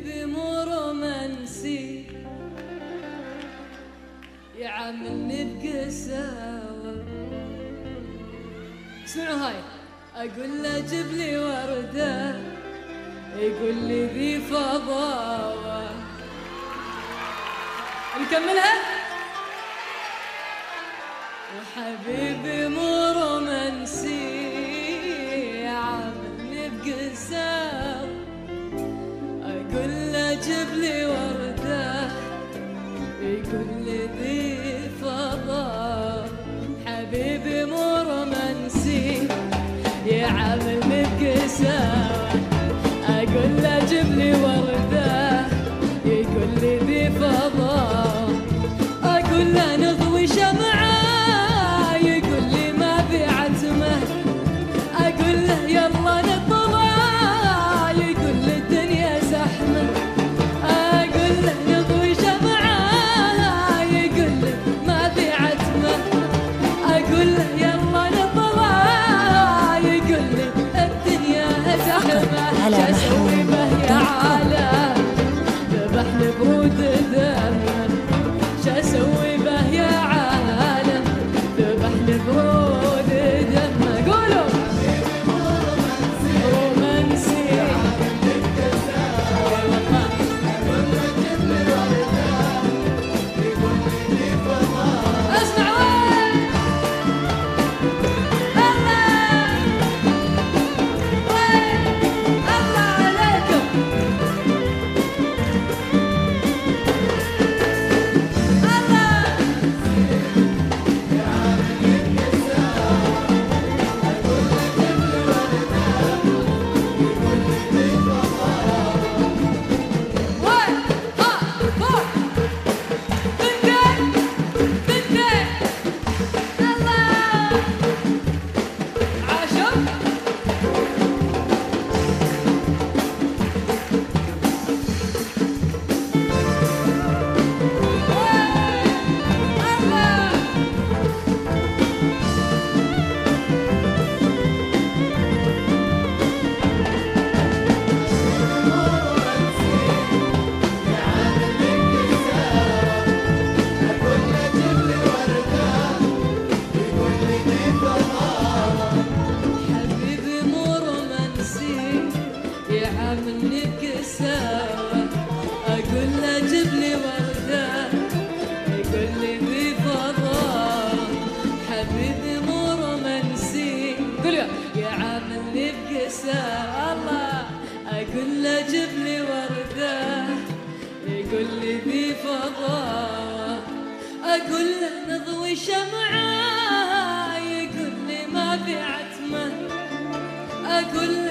حبيبي مو رومانسي يعاملني بقساوة. اسمعوا هاي. اقول له جيب لي وردة يقول لي ذي فضاوة. نكملها. وحبيبي مو رومانسي يعاملني بقساوة. اقول له جيب لي وردة يقول لي ذي فضاوة. حبيبي مو رومانسي يعاملني بقساوة. اقول له جيب لي وردة يقول لي ذي فضاوة. اقول له نضوي شمعة يقول لي ما في عتمة. اقول له يلا نطلع يقول لي الدنيا زحمة. اقول له نضوي شمعة يقول لي ما في عتمة. اقول له يلا نطلع يقول لي الدنيا زحمة. شو اسوي به يا عالم ذبحني برود دمه. شو اسوي به يا عالم ذبحني برود دمه. قولوا رومانسي اسمع وين الله عليكم. يعاملني بقساوة. اقول له جيب لي وردة يقول لي ذي فضاوة. حبيبي مو رومانسي قولوا يعاملني بقساوة. الله. اقول له جيب لي وردة يقول لي ذي فضاوة. اقول له نضوي شمعة يقول لي ما في عتمة. اقول